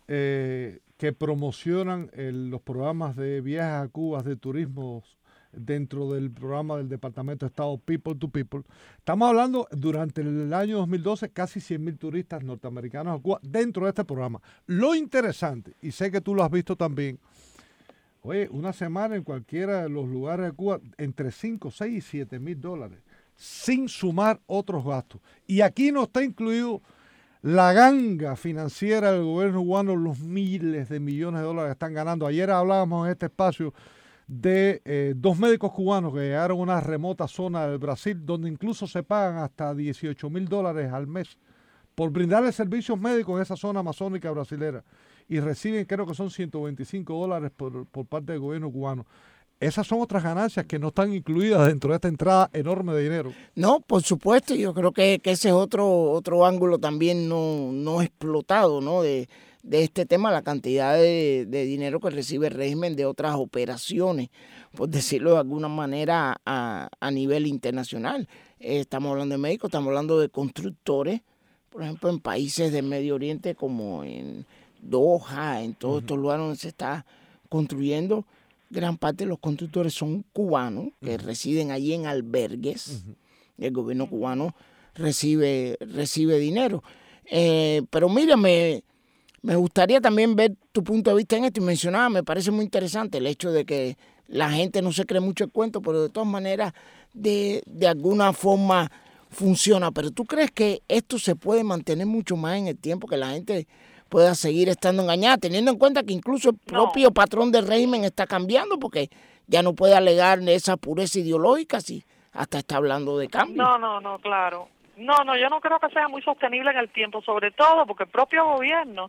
que promocionan los programas de viajes a Cuba, de turismo, dentro del programa del Departamento de Estado People to People. Estamos hablando, durante el año 2012, casi 100.000 turistas norteamericanos a Cuba dentro de este programa. Lo interesante, y sé que tú lo has visto también, oye, una semana en cualquiera de los lugares de Cuba, entre 5, 6 y 7 mil dólares, sin sumar otros gastos. Y aquí no está incluido la ganga financiera del gobierno cubano, los miles de millones de dólares que están ganando. Ayer hablábamos en este espacio de 2 médicos cubanos que llegaron a una remota zona del Brasil, donde incluso se pagan hasta $18,000 al mes por brindarle servicios médicos en esa zona amazónica brasilera, y reciben, creo que son $125 por parte del gobierno cubano. Esas son otras ganancias que no están incluidas dentro de esta entrada enorme de dinero.
No, por supuesto, yo creo que ese es otro ángulo también no explotado, ¿no? De este tema, la cantidad de dinero que recibe el régimen de otras operaciones, por decirlo de alguna manera, a nivel internacional. Estamos hablando de médicos, estamos hablando de constructores, por ejemplo, en países del Medio Oriente como en Doha, en todos estos lugares donde se está construyendo. Gran parte de los constructores son cubanos que residen allí en albergues. El gobierno cubano recibe dinero. Pero mira, me gustaría también ver tu punto de vista en esto. Y mencionaba, me parece muy interesante el hecho de que la gente no se cree mucho el cuento, pero de todas maneras, de alguna forma funciona. Pero ¿tú crees que esto se puede mantener mucho más en el tiempo, que la gente pueda seguir estando engañada, teniendo en cuenta que incluso el propio patrón del régimen está cambiando, porque ya no puede alegar esa pureza ideológica, si hasta está hablando de cambio?
No, claro. No, yo no creo que sea muy sostenible en el tiempo, sobre todo porque el propio gobierno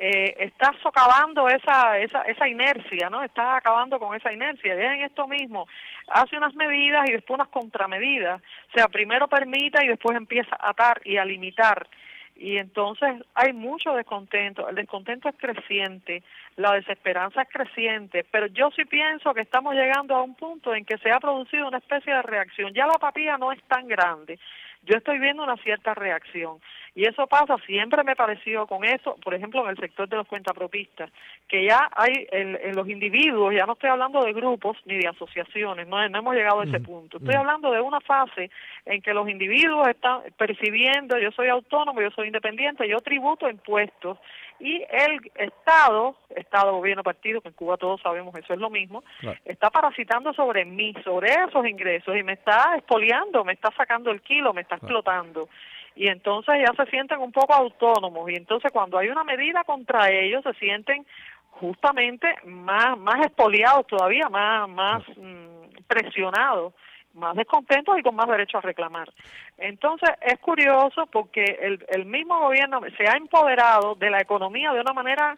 está socavando esa inercia, ¿no? Está acabando con esa inercia. Ya en esto mismo hace unas medidas y después unas contramedidas. O sea, primero permite y después empieza a atar y a limitar. Y entonces hay mucho descontento, el descontento es creciente, la desesperanza es creciente, pero yo sí pienso que estamos llegando a un punto en que se ha producido una especie de reacción. Ya la apatía no es tan grande, yo estoy viendo una cierta reacción, y eso pasa, siempre me pareció con eso, por ejemplo en el sector de los cuentapropistas, que ya hay en los individuos, ya no estoy hablando de grupos ni de asociaciones, no hemos llegado a ese punto, estoy hablando de una fase en que los individuos están percibiendo, yo soy autónomo, yo soy independiente, yo tributo impuestos, y el Estado, gobierno, partido, que en Cuba todos sabemos eso es lo mismo, está parasitando sobre mí, sobre esos ingresos, y me está expoliando, me está sacando el kilo, me está explotando. Y entonces ya se sienten un poco autónomos, y entonces cuando hay una medida contra ellos se sienten justamente más expoliados todavía, más presionados, más descontentos y con más derecho a reclamar. Entonces es curioso porque el mismo gobierno se ha empoderado de la economía de una manera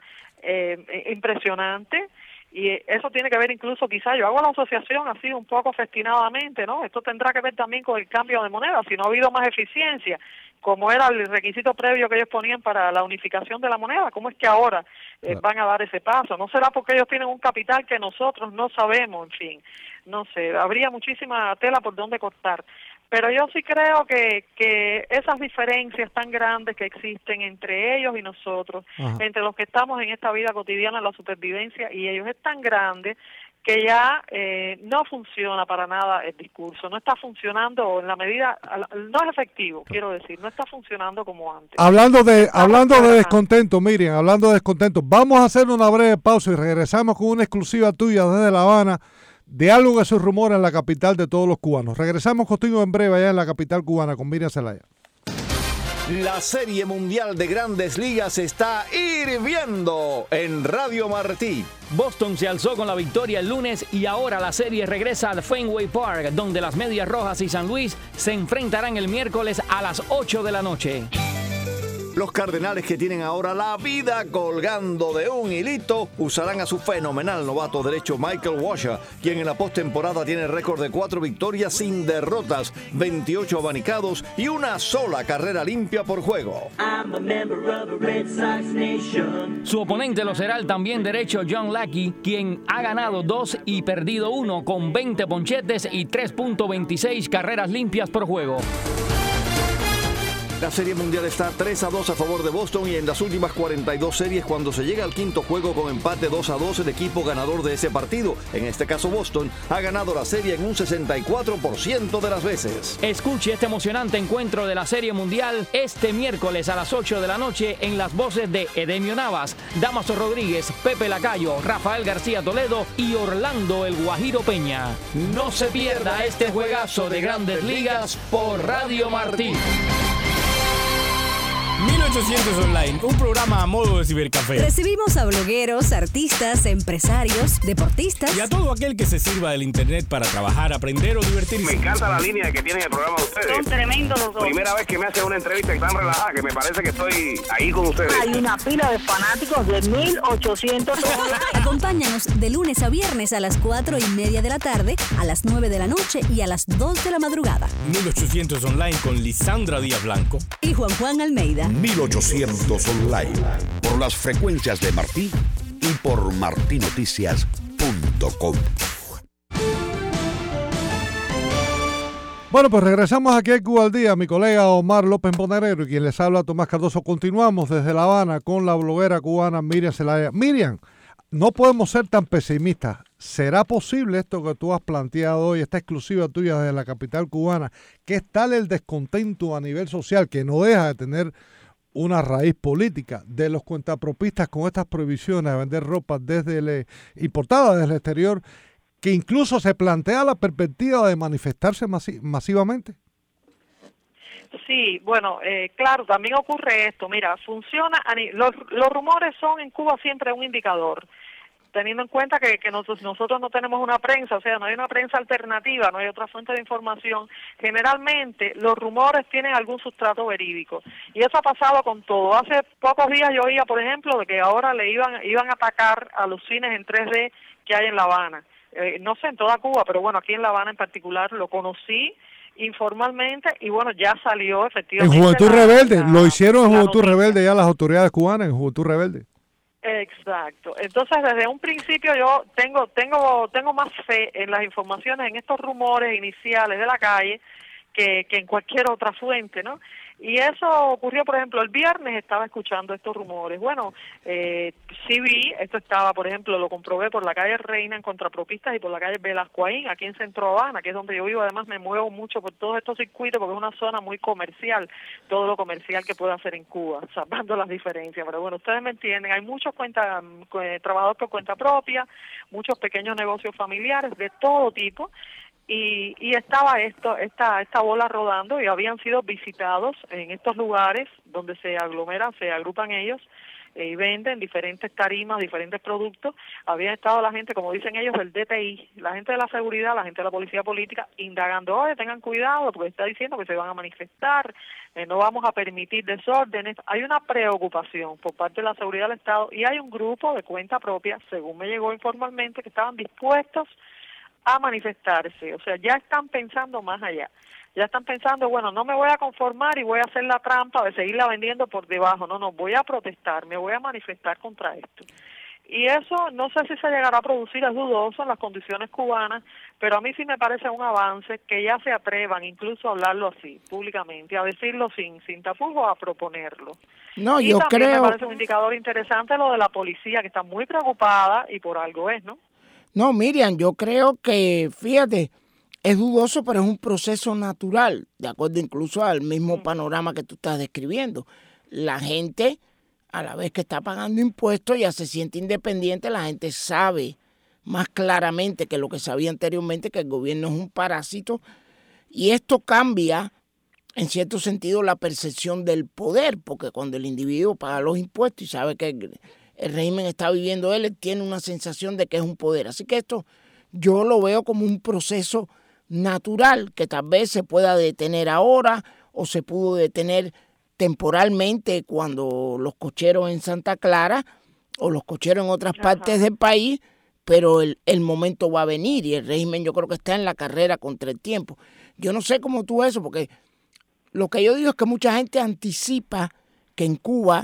impresionante, y eso tiene que ver incluso, quizá yo hago la asociación así un poco festinadamente, ¿no? Esto tendrá que ver también con el cambio de moneda, si no ha habido más eficiencia, como era el requisito previo que ellos ponían para la unificación de la moneda, ¿cómo es que ahora van a dar ese paso? ¿No será porque ellos tienen un capital que nosotros no sabemos? En fin, no sé, habría muchísima tela por donde cortar. Pero yo sí creo que esas diferencias tan grandes que existen entre ellos y nosotros, entre los que estamos en esta vida cotidiana, en la supervivencia, y ellos, es tan grande que ya no funciona para nada el discurso, no está funcionando en la medida, no es efectivo, quiero decir, no está funcionando como antes.
Hablando de descontento, Miriam, hablando de descontento, vamos a hacer una breve pausa y regresamos con una exclusiva tuya desde La Habana, de algo que se rumora en la capital de todos los cubanos. Regresamos contigo en breve allá en la capital cubana con Miriam Zelaya.
La Serie Mundial de Grandes Ligas está hirviendo en Radio Martí.
Boston se alzó con la victoria el lunes y ahora la serie regresa al Fenway Park, donde las Medias Rojas y San Luis se enfrentarán el miércoles a las 8 de la noche.
Los Cardenales, que tienen ahora la vida colgando de un hilito, usarán a su fenomenal novato derecho Michael Washer, quien en la postemporada tiene récord de 4 victorias sin derrotas, 28 abanicados y una sola carrera limpia por juego.
Su oponente lo será el también derecho John Lackey, quien ha ganado 2 y perdido 1 con 20 ponchetes y 3.26 carreras limpias por juego.
La Serie Mundial está 3-2 a favor de Boston, y en las últimas 42 series, cuando se llega al quinto juego con empate 2-2, el equipo ganador de ese partido, en este caso Boston, ha ganado la serie en un 64% de las veces.
Escuche este emocionante encuentro de la Serie Mundial este miércoles a las 8 de la noche en las voces de Edemio Navas, Damaso Rodríguez, Pepe Lacayo, Rafael García Toledo y Orlando El Guajiro Peña. No se pierda este juegazo de Grandes Ligas por Radio Martí.
1800 Online, un programa a modo de cibercafé.
Recibimos a blogueros, artistas, empresarios, deportistas.
Y a todo aquel que se sirva del internet para trabajar, aprender o divertirse.
Me encanta la línea que tienen el programa de ustedes.
Son tremendos los dos.
Primera vez que me hacen una entrevista tan relajada que me parece que estoy ahí con ustedes.
Hay una pila de fanáticos de 1800 Online.
Acompáñanos de lunes a viernes a las 4:30 de la tarde, a las 9 de la noche y a las 2 de la madrugada.
1800 Online con Lisandra Díaz Blanco
y Juan Almeida.
1800 Online, por las frecuencias de Martí y por martinoticias.com.
Bueno, pues regresamos aquí a Cuba al Día. Mi colega Omar López Ponerero y quien les habla, Tomás Cardoso. Continuamos desde La Habana con la bloguera cubana Miriam Zelaya. Miriam, no podemos ser tan pesimistas. ¿Será posible esto que tú has planteado hoy, esta exclusiva tuya desde la capital cubana, que es tal el descontento a nivel social que no deja de tener una raíz política de los cuentapropistas con estas prohibiciones de vender ropa importada desde el exterior, que incluso se plantea la perspectiva de manifestarse masivamente?
Sí, bueno, claro, también ocurre esto. Mira, funciona, los rumores son en Cuba siempre un indicador, teniendo en cuenta que nosotros no tenemos una prensa, o sea, no hay una prensa alternativa, no hay otra fuente de información. Generalmente los rumores tienen algún sustrato verídico, y eso ha pasado con todo. Hace pocos días yo oía, por ejemplo, de que ahora iban a atacar a los cines en 3D que hay en La Habana. No sé, en toda Cuba, pero bueno, aquí en La Habana en particular lo conocí informalmente y bueno, ya salió efectivamente.
En Juventud Rebelde, lo hicieron en Juventud Rebelde ya las autoridades cubanas, en Juventud Rebelde.
Exacto. Entonces, desde un principio yo tengo más fe en las informaciones, en estos rumores iniciales de la calle que en cualquier otra fuente, ¿no? Y eso ocurrió, por ejemplo, el viernes estaba escuchando estos rumores. Bueno, sí vi, esto estaba, por ejemplo, lo comprobé por la calle Reina en Contrapropistas y por la calle Velascoaín, aquí en Centro Habana, que es donde yo vivo. Además me muevo mucho por todos estos circuitos porque es una zona muy comercial, todo lo comercial que puede hacer en Cuba, salvando las diferencias. Pero bueno, ustedes me entienden, hay muchos trabajadores por cuenta propia, muchos pequeños negocios familiares de todo tipo. Y estaba esta bola rodando y habían sido visitados en estos lugares donde se agrupan ellos y venden diferentes tarimas, diferentes productos. Había estado la gente, como dicen ellos, del DPI, la gente de la seguridad, la gente de la policía política, indagando, oye, tengan cuidado, porque está diciendo que se van a manifestar, no vamos a permitir desórdenes. Hay una preocupación por parte de la seguridad del Estado y hay un grupo de cuenta propia, según me llegó informalmente, que estaban dispuestos a manifestarse. O sea, ya están pensando más allá. Ya están pensando, bueno, no me voy a conformar y voy a hacer la trampa de seguirla vendiendo por debajo. No, voy a protestar, me voy a manifestar contra esto. Y eso no sé si se llegará a producir, es dudoso en las condiciones cubanas, pero a mí sí me parece un avance que ya se atrevan incluso a hablarlo así, públicamente, a decirlo sin tapujos, a proponerlo.
No,
y
yo
también
creo...
me parece un indicador interesante lo de la policía, que está muy preocupada y por algo es, ¿no?
No, Miriam, yo creo que, fíjate, es dudoso, pero es un proceso natural, de acuerdo incluso al mismo panorama que tú estás describiendo. La gente, a la vez que está pagando impuestos, ya se siente independiente, la gente sabe más claramente que lo que sabía anteriormente, que el gobierno es un parásito, y esto cambia, en cierto sentido, la percepción del poder, porque cuando el individuo paga los impuestos y sabe que el régimen está viviendo él tiene una sensación de que es un poder. Así que esto yo lo veo como un proceso natural que tal vez se pueda detener ahora o se pudo detener temporalmente cuando los cocheros en Santa Clara o los cocheros en otras partes del país, pero el momento va a venir y el régimen yo creo que está en la carrera contra el tiempo. Yo no sé cómo tú eso, porque lo que yo digo es que mucha gente anticipa que en Cuba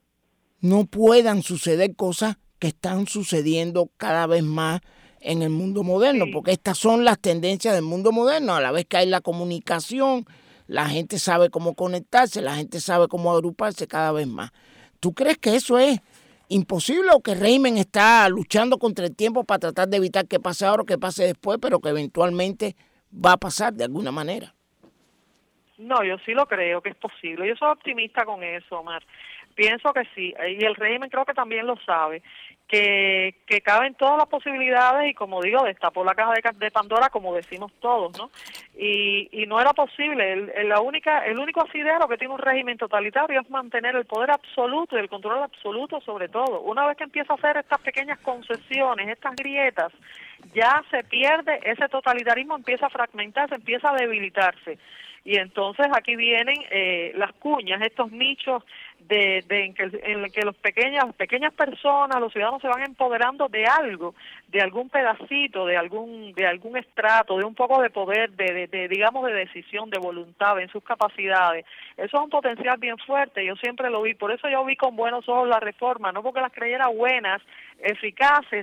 no puedan suceder cosas que están sucediendo cada vez más en el mundo moderno, porque estas son las tendencias del mundo moderno. A la vez que hay la comunicación, la gente sabe cómo conectarse, la gente sabe cómo agruparse cada vez más. ¿Tú crees que eso es imposible o que el régimen está luchando contra el tiempo para tratar de evitar que pase ahora o que pase después, pero que eventualmente va a pasar de alguna manera?
No, yo sí lo creo que es posible. Yo soy optimista con eso, Omar. Pienso que sí, y el régimen creo que también lo sabe, que caben todas las posibilidades y, como digo, destapó la caja de Pandora, como decimos todos, ¿no? Y no era posible. El único asidero que tiene un régimen totalitario es mantener el poder absoluto y el control absoluto sobre todo. Una vez que empieza a hacer estas pequeñas concesiones, estas grietas, ya se pierde, ese totalitarismo empieza a fragmentarse, empieza a debilitarse. Y entonces aquí vienen las cuñas, estos nichos en que las pequeñas personas, los ciudadanos se van empoderando de algo, de algún pedacito, de algún estrato, de un poco de poder, digamos de decisión, de voluntad en sus capacidades. Eso es un potencial bien fuerte, yo siempre lo vi, por eso yo vi con buenos ojos la reforma, no porque las creyera buenas, eficaces,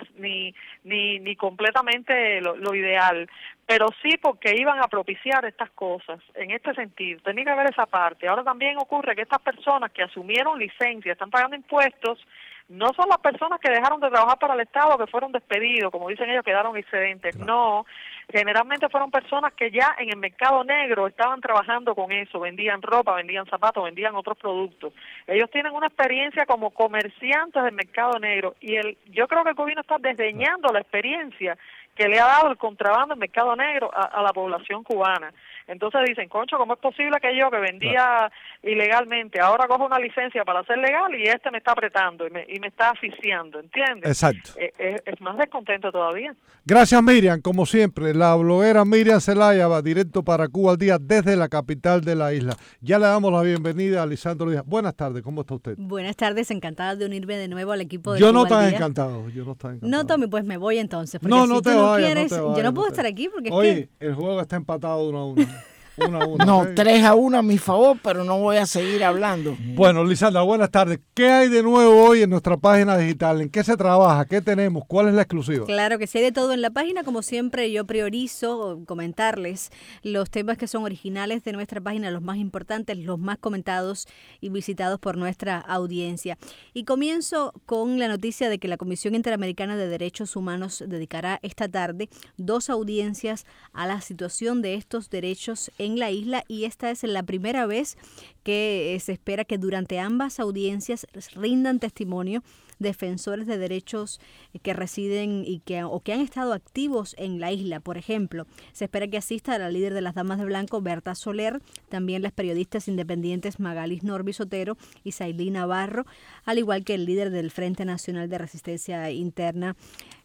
ni completamente lo ideal, pero sí porque iban a propiciar estas cosas, en este sentido, tenía que ver esa parte. Ahora también ocurre que estas personas que asumieron licencia, están pagando impuestos, no son las personas que dejaron de trabajar para el Estado, que fueron despedidos, como dicen ellos, quedaron excedentes, no, generalmente fueron personas que ya en el mercado negro estaban trabajando con eso, vendían ropa, vendían zapatos, vendían otros productos. Ellos tienen una experiencia como comerciantes del mercado negro y yo creo que el gobierno está desdeñando la experiencia que le ha dado el contrabando del mercado negro a la población cubana. Entonces dicen, concho, ¿cómo es posible que yo que vendía ilegalmente ahora cojo una licencia para ser legal y me está apretando y me está asfixiando, ¿entiendes?
Exacto.
Es más descontento todavía.
Gracias, Miriam, como siempre. La bloguera Miriam Zelaya va directo para Cuba al Día desde la capital de la isla. Ya le damos la bienvenida a Lisandro Díaz. Buenas tardes, ¿cómo está usted?
Buenas tardes, encantada de unirme de nuevo al equipo de
Yo
Cuba
no estaba
al Día.
encantado.
No, Tommy, pues me voy entonces. Porque
No,
si
no
tú
te
no
vayas,
quieres,
no te vayas,
yo no
no
puedo
te
estar aquí porque
Oye,
es que...
el juego está empatado 1-1. 1-1.
No,
¿ok?
3-1 a mi favor, pero no voy a seguir hablando.
Bueno, Lisandra, buenas tardes. ¿Qué hay de nuevo hoy en nuestra página digital? ¿En qué se trabaja? ¿Qué tenemos? ¿Cuál es la exclusiva?
Claro que sí, hay de todo en la página. Como siempre, yo priorizo comentarles los temas que son originales de nuestra página, los más importantes, los más comentados y visitados por nuestra audiencia. Y comienzo con la noticia de que la Comisión Interamericana de Derechos Humanos dedicará esta tarde 2 audiencias a la situación de estos derechos en la isla, y esta es la primera vez que se espera que durante ambas audiencias rindan testimonio defensores de derechos que residen o que han estado activos en la isla. Por ejemplo, se espera que asista la líder de las Damas de Blanco, Berta Soler, también las periodistas independientes Magalis Norby Sotero y Sailí Navarro, al igual que el líder del Frente Nacional de Resistencia Interna,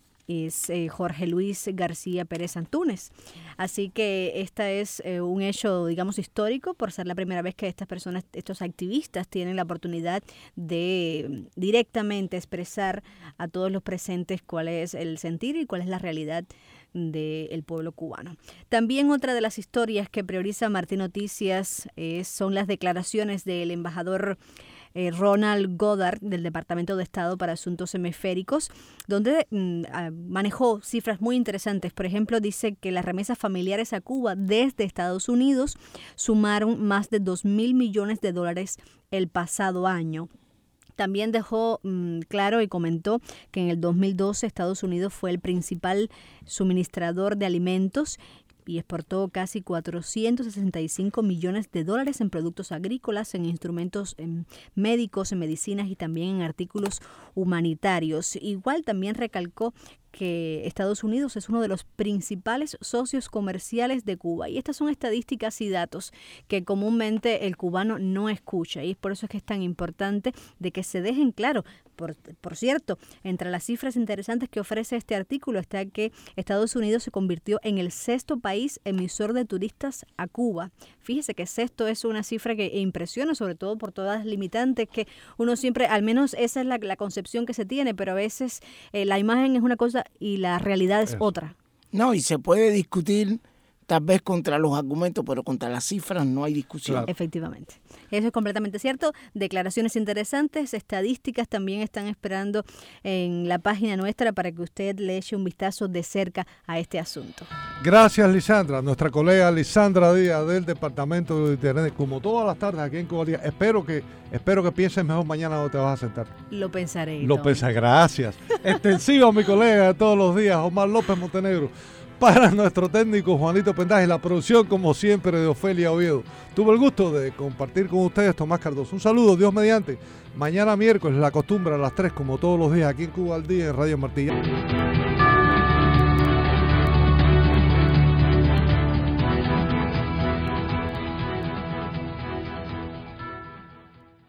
es Jorge Luis García Pérez Antúnez. Así que esta es un hecho, digamos, histórico por ser la primera vez que estas personas, estos activistas, tienen la oportunidad de directamente expresar a todos los presentes cuál es el sentir y cuál es la realidad del pueblo cubano. También otra de las historias que prioriza Martí Noticias son las declaraciones del embajador Ronald Goddard del Departamento de Estado para Asuntos Hemisféricos, donde manejó cifras muy interesantes. Por ejemplo, dice que las remesas familiares a Cuba desde Estados Unidos sumaron más de $2,000 millones el pasado año. También dejó claro y comentó que en el 2012 Estados Unidos fue el principal suministrador de alimentos y exportó casi $465 millones en productos agrícolas, en instrumentos médicos, en medicinas y también en artículos humanitarios. Igual también recalcó que Estados Unidos es uno de los principales socios comerciales de Cuba. Y estas son estadísticas y datos que comúnmente el cubano no escucha. Y por eso es que es tan importante de que se dejen claro. Por cierto, entre las cifras interesantes que ofrece este artículo está que Estados Unidos se convirtió en el 6º país emisor de turistas a Cuba. Fíjese que 6º es una cifra que impresiona, sobre todo por todas las limitantes que uno siempre, al menos esa es la concepción que se tiene, pero a veces la imagen es una cosa y la realidad es otra.
No, y se puede discutir tal vez contra los argumentos, pero contra las cifras no hay discusión.
Claro. Efectivamente. Eso es completamente cierto. Declaraciones interesantes, estadísticas también están esperando en la página nuestra para que usted le eche un vistazo de cerca a este asunto.
Gracias, Lisandra. Nuestra colega Lisandra Díaz del Departamento de Internet, como todas las tardes aquí en Cuba al Día. Espero que pienses mejor mañana donde te vas a sentar.
Lo pensaré.
Lo pensaré. Gracias. Extensivo a mi colega de todos los días, Omar López Montenegro. Para nuestro técnico Juanito Pendaje, la producción como siempre de Ofelia Oviedo. Tuve el gusto de compartir con ustedes Tomás Cardoso. Un saludo, Dios mediante. Mañana miércoles, la costumbre a las 3 como todos los días aquí en Cuba al Día en Radio Martí.